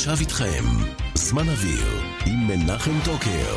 ועכשיו איתכם, זמן אוויר עם מנחם טוקר.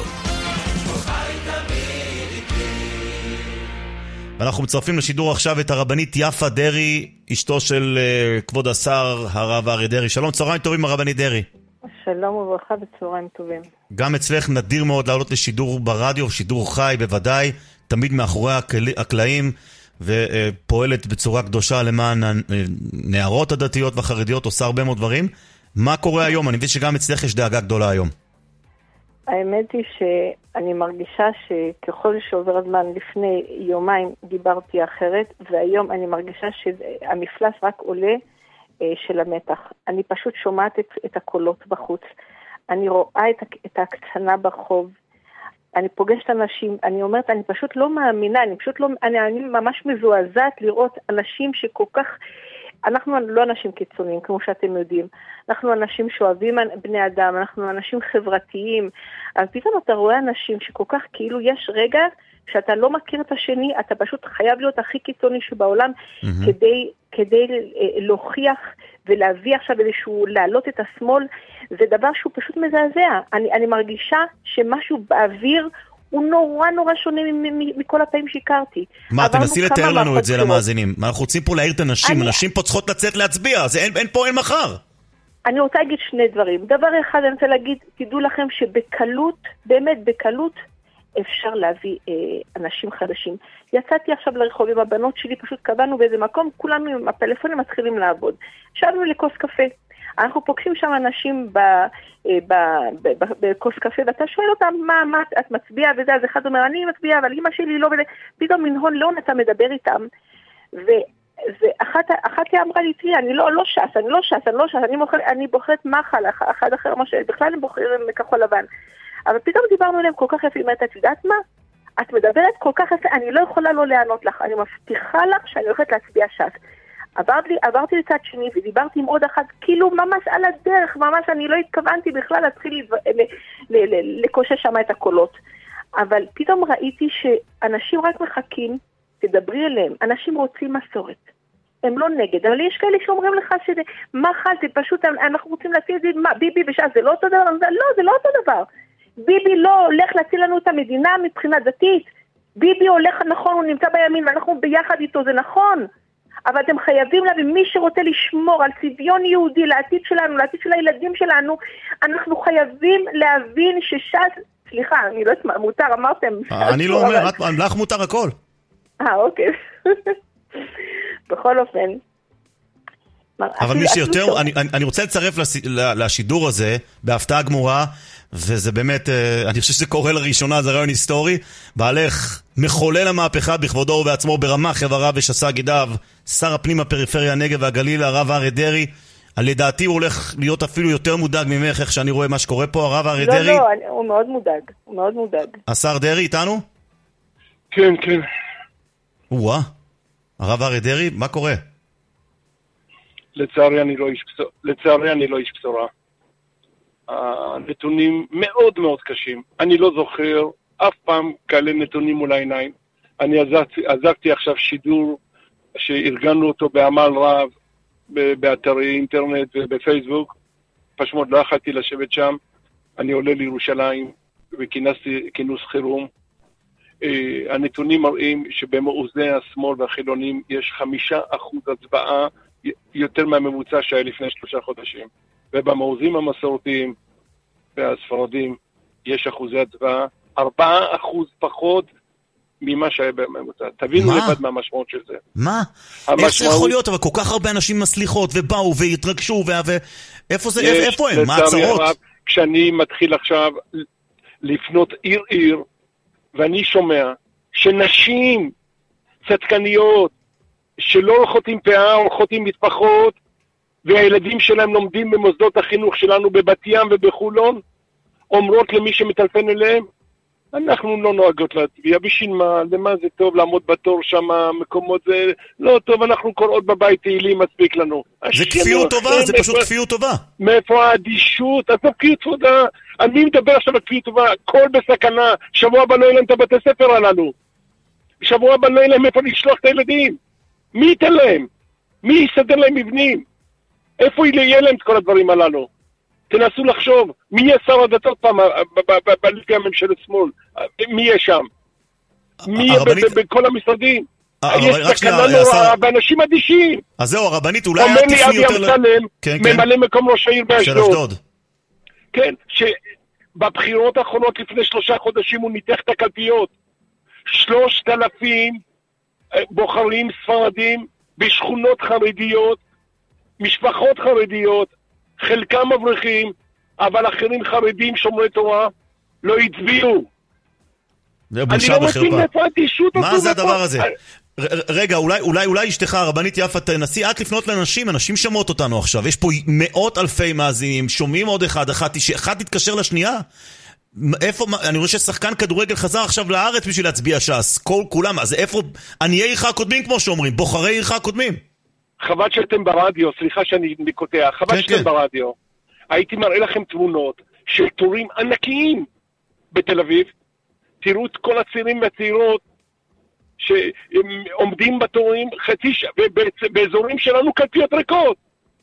ואנחנו מצרפים לשידור עכשיו את הרבנית יפה דרי, אשתו של כבוד השר הרב אריה דרי. שלום, צהריים טובים הרבנית דרי. שלום וברכה וצהריים טובים. גם אצלך נדיר מאוד לעלות לשידור ברדיו, שידור חי בוודאי, תמיד מאחורי הקלעים, ופועלת בצורה קדושה למען הנערות הדתיות והחרדיות, עושה הרבה מאוד דברים. מה קורה היום? אני מבין שגם אצלך יש דאגה גדולה היום. האמת היא שאני מרגישה שככל שעובר הזמן, לפני יומיים דיברתי אחרת, והיום אני מרגישה שהמפלס רק עולה של המתח. אני פשוט שומעת את הקולות בחוץ. אני רואה את ההקצנה ברחוב. אני פוגשת אנשים, אני אומרת, אני פשוט לא מאמינה, אני ממש מזועזעת לראות אנשים שכל כך, אנחנו לא אנשים קיצוניים, כמו שאתם יודעים. אנחנו אנשים שאוהבים בני אדם, אנחנו אנשים חברתיים. אז פתאום אתה רואה אנשים שכל כך כאילו יש רגע שאתה לא מכיר את השני, אתה פשוט חייב להיות הכי קיצוני שבעולם, כדי להוכיח ולהביא עכשיו איזשהו, להעלות את השמאל. זה דבר שהוא פשוט מזעזע. אני מרגישה שמשהו באוויר הוא נורא נורא שונה מכל הפעמים שהכרתי. מה, תנסי לתאר לנו את זה למאזינים. אנחנו רוצים פה להעיר את הנשים, הנשים פה צריכות לצאת להצביע, אין פה, אין מחר. אני רוצה להגיד שני דברים. דבר אחד, אני רוצה להגיד, תדעו לכם שבקלות, באמת בקלות, אפשר להביא אנשים חדשים. יצאתי עכשיו לרחוב עם הבנות שלי, פשוט קבענו באיזה מקום, כולנו עם הפלאפונים מתחילים לעבוד. שבנו לכוס קפה. אנחנו פוגשים שם אנשים בכוס קפה, ואתה שואל אותם, מה את מצביעה וזה, אז אחד אומר, אני מצביעה, אבל אמא שלי לא, פתאום מנהון לאון אתה מדבר איתם, ואחת אמרה לי, תראי, אני לא ש"ס, אני בוחרת מחל, אחד אחר, בכלל הם בוחרים מכחול לבן. אבל פתאום דיברנו עליהם כל כך יפה, את יודעת מה? את מדברת כל כך יפה, אני לא יכולה לא לענות לך, אני מבטיחה לך שאני הולכת להצביע ש"ס. עברתי לצד שני ודיברתי עם עוד אחד, כאילו ממש על הדרך, ממש אני לא התכוונתי בכלל להתחיל לקושש שם את הקולות. אבל פתאום ראיתי שאנשים רק מחכים, תדברי אליהם, אנשים רוצים מסורת. הם לא נגד, אבל יש כאלה שאומרים לך שזה, מה חלתי, פשוט אנחנו רוצים להציע את זה, מה, ביבי וש"ס, זה לא אותו דבר? לא, זה לא אותו דבר. ביבי לא הולך להציל לנו את המדינה מבחינה דתית. ביבי הולך, נכון, הוא נמצא בימין ואנחנו ביחד איתו, זה נכון. אבל אתם חייבים להבין, מי שרוצה לשמור על צביון יהודי, לעתיד שלנו, לעתיד של הילדים שלנו, אנחנו חייבים להבין שש"ס, סליחה, אני לא יודעת מה, מותר, אמרתם. אני לא אומר, לך מותר הכל. אוקיי. בכל אופן. אבל מי שיותר, אני רוצה לצרף לשידור הזה, בהפתעה גמורה, וזה באמת, אני חושב שזה קורה לראשונה, זה רעיון היסטורי, בעלך מחולל המהפכה בכבודו ובעצמו ברמ"ח איבריו ושס"ה גידיו, שר הפנים הפריפריה הנגב והגליל, הרב אריה דרי. לדעתי הוא הולך להיות אפילו יותר מודאג ממך, איך שאני רואה מה שקורה פה, הרב אריה דרי. לא, הוא מאוד מודאג, הוא מאוד מודאג. השר דרי איתנו? כן. וואה, הרב אריה דרי, מה קורה? לצערי אני לא איש בשורה. הנתונים מאוד מאוד קשים. אני לא זוכר אף פעם כאלה נתונים מול העיניים. אני עזרתי עכשיו שידור שארגנו אותו בעמל רב באתרי אינטרנט ובפייסבוק. פשוט לא יכולתי לשבת שם. אני עולה לירושלים וכינסתי כינוס חירום. הנתונים מראים שבמאוזני השמאל והחילונים יש 5% הצבעה יותר מהממוצע שהיה לפני 3 חודשים. ובמאוזים המסורתיים והספרדים יש אחוזי הצבעה 4% פחות ממה שהיה בממוצע. תבינו לבד מה המשמעות של זה. מה? איך זה יכול להיות? אבל כל כך הרבה אנשים מסליחות ובאו והתרגשו איפה זה? איפה הם? מה הצרות? כשאני מתחיל עכשיו לפנות עיר ואני שומע שנשים צדקניות שלא הולכות עם פאה, הולכות עם מטפחות, והילדים שלהם לומדים במוסדות החינוך שלנו בבת ים ובחולון, אומרות למי שמטלפן אליהם, אנחנו לא נוהגות להצביע, בשביל מה? למה זה טוב לעמוד בתור שם, מקומות זה לא טוב, אנחנו קוראות בבית תהילים, מספיק לנו. זה כפיות טובה, זה פשוט כפיות טובה. מאיפה האדישות? אז כפיות טובה. אני מדבר עכשיו על כפיות טובה, כל בסכנה, שבוע הבא לא יהיה להם את הבתי ספר הללו. שבוע הבא לא יהיה להם איפה לשלוח את הילדים. מי ייתן להם? מי יסדר להם מבנים? איפה יהיה להם את כל הדברים הללו? תנסו לחשוב, מי יהיה שר הדתות פעם בליגה הממשלת שמאל? מי יהיה שם? מי יהיה בכל המשרדים? יש סכנה נוראה, באנשים אדישים. אז זהו, הרבנית, אולי היה תפני יותר... אומר לי אבי אמסלם, ממלא מקום ראש העיר באשדוד. כן, שבבחירות האחרונות לפני 3 חודשים הוא ניתח את הקלפיות. 3,000 בוחרים ספרדים בשכונות חרדיות, משפחות חרדיות, חלקם אברכים, אבל אחרים חרדים שומרי תורה, לא הצביעו. זה בושה וחרפה. מה זה הדבר הזה? רגע, אולי אשתך הרבנית יפה תנסי את לפנות לאנשים, אנשים שמעות אותנו עכשיו, יש פה מאות אלפי מאזינים, שומעים עוד אחד תתקשר לשנייה. איפה, אני רואה ששחקן כדורגל חזר עכשיו לארץ בשביל להצביע ש"ס, כולם, אז איפה עניי עירך הקודמים כמו שאומרים, בוחרי עירך הקודמים? חבל שאתם ברדיו, סליחה שאני קוטע, חבל שאתם ברדיו. הייתי מראה לכם תמונות של תורים ענקיים בתל אביב, תראו את כל הצעירים והצעירות שעומדים בתורים באזורים שלנו קלפיות ריקות.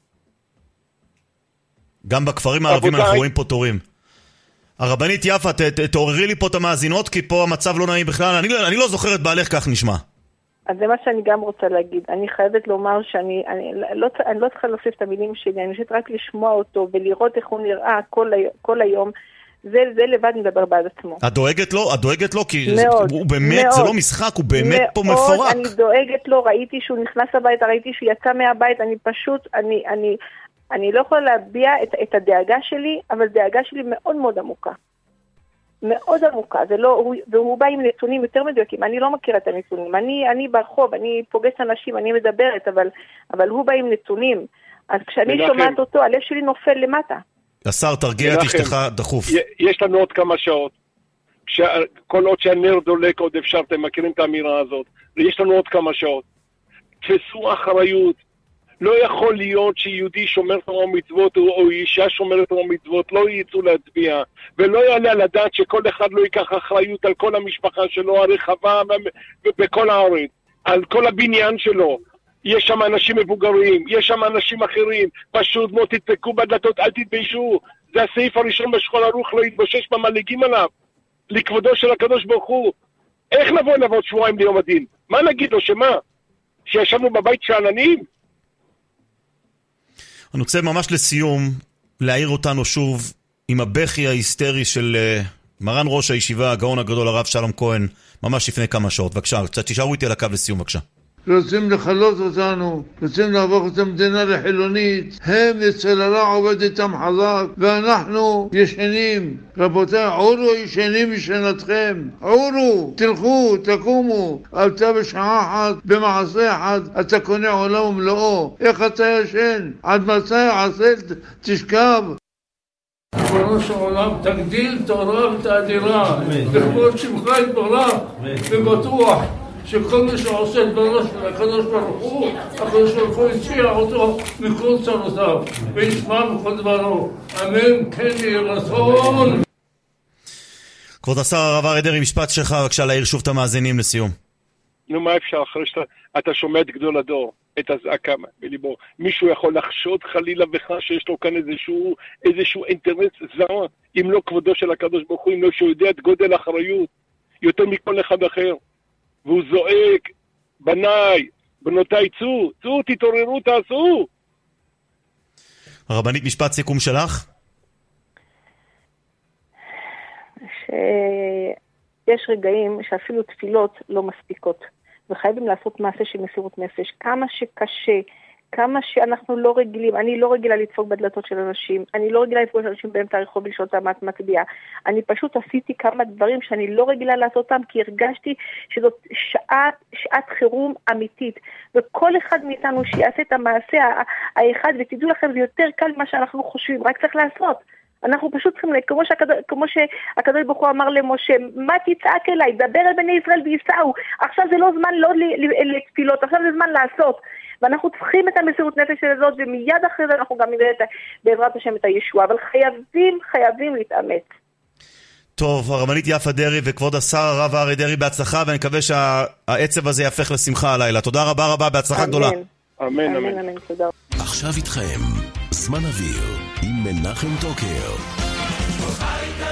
גם בכפרים הערבים אנחנו רואים פה תורים. הרבנית יפה, תעוררי לי פה את המאזינות, כי פה המצב לא נעים בכלל. אני לא זוכר את בעלך, כך נשמע. אז זה מה שאני גם רוצה להגיד. אני חייבת לומר שאני לא צריכה להוסיף את המילים שלי, אני חושבת רק לשמוע אותו ולראות איך הוא נראה כל היום. זה לבד מדבר בעד עצמו. את דואגת לו? כי הוא באמת, זה לא משחק, הוא באמת פה מפורק. אני דואגת לו, ראיתי שהוא נכנס הביתה, ראיתי שהוא יצא מהבית, אני פשוט, אני לא יכולה להביע את הדאגה שלי, אבל דאגה שלי מאוד מאוד עמוקה. מאוד עמוקה, והוא בא עם נתונים יותר מדויקים, אני לא מכירה את הנתונים, אני ברחוב, אני פוגשת אנשים, אני מדברת, אבל הוא בא עם נתונים, אז כשאני שומעת אותו, הלב שלי נופל למטה. השר, תרגיע את אשתך דחוף. יש לנו עוד כמה שעות, כל עוד שהנר דולק עוד אפשר, אתם מכירים את האמירה הזאת, ויש לנו עוד כמה שעות. תפסו אחריות, לא יכול להיות שיהודי שומר תורה ומצוות או אישה שומרת תורה ומצוות לא יצאו להצביע, ולא יעלה על הדעת שכל אחד לא ייקח אחריות על כל המשפחה שלו הרחבה בכל הארץ, על כל הבניין שלו. יש שם אנשים מבוגרים, יש שם אנשים אחרים, פשוט מאוד תדפקו בדלתות, אל תתביישו. זה הסעיף הראשון בשולחן ערוך, לא יתבושש במלגים עליו, לכבודו של הקדוש ברוך הוא. איך נבוא לעבוד שבועיים ליום הדין? מה נגיד לו, שמה? שישבנו בבית שאננים? אני רוצה ממש לסיום להעיר אותנו שוב עם הבכי ההיסטרי של מרן ראש הישיבה, הגאון הגדול הרב שלום כהן, ממש לפני כמה שעות. בבקשה, קצת תשארו איתי על הקו לסיום, בבקשה. רוצים לחלות אותנו, רוצים להפוך את המדינה לחילונית, הם אצל הרע עובד איתם חזק, ואנחנו ישנים. רבותיי, עורו ישנים ישנתכם, עורו, תלכו, תקומו, אתה בשעה אחת, במעשה אחד, אתה קונה עולם ומלואו. איך אתה ישן? עד מתי עשה תשכב? ריבונו של עולם, תגדיל תורה ותאדירה, לכבוד שמך יתברך ובטוח שכל מי שעושה את דברו של הקדוש ברוך הוא, הקדוש ברוך הוא הציע אותו מכל צרותיו וישמע בכל דברו. אמן, כן יהי רצון. כבוד השר הרב אריה דרעי, משפט שלך בבקשה להעיר שוב את המאזינים לסיום. נו, מה אפשר אחרי שאתה שומע את גדול הדור, את הזעקה בליבו? מישהו יכול לחשוד חלילה בך שיש לו כאן איזשהו אינטרס זר, אם לא כבודו של הקדוש ברוך הוא, אם לא שהוא יודע את גודל האחריות יותר מכל אחד אחר, והוא זועק, בניי, בנותיי, צאו, תתעוררו, תעשו. הרבנית, משפט סיכום שלך? שיש רגעים שאפילו תפילות לא מספיקות, וחייבים לעשות מעשה של מסירות נפש. כמה שקשה, כמה שאנחנו לא רגילים, אני לא רגילה לדפוק בדלתות של אנשים, אני לא רגילה לפגוש אנשים באמצע הרחוב לשאול אותם מה את מצביעה. אני פשוט עשיתי כמה דברים שאני לא רגילה לעשות אותם, כי הרגשתי שזאת שעת חירום אמיתית, וכל אחד מאיתנו שיעשה את המעשה האחד, ותדעו לכם, זה יותר קל ממה שאנחנו חושבים, רק צריך לעשות. אנחנו פשוט צריכים, כמו שהקדוש ברוך הוא אמר למשה, מה תצעק אליי? דבר אל בני ישראל ויסעו. עכשיו זה לא זמן לא לתפילות, עכשיו זה זמן לעשות. ואנחנו צריכים את המסירות נפש הזאת, ומיד אחרי זה אנחנו גם נראה בעזרת השם את הישועה, אבל חייבים להתאמץ. טוב, הרבנית יפה דרעי וכבוד השר הרב אריה דרעי, בהצלחה, ואני מקווה שהעצב הזה יהפך לשמחה הלילה. תודה רבה, בהצלחה גדולה. אמן. תודה. עכשיו איתכם זמן אוויר עם מנחם טוקר.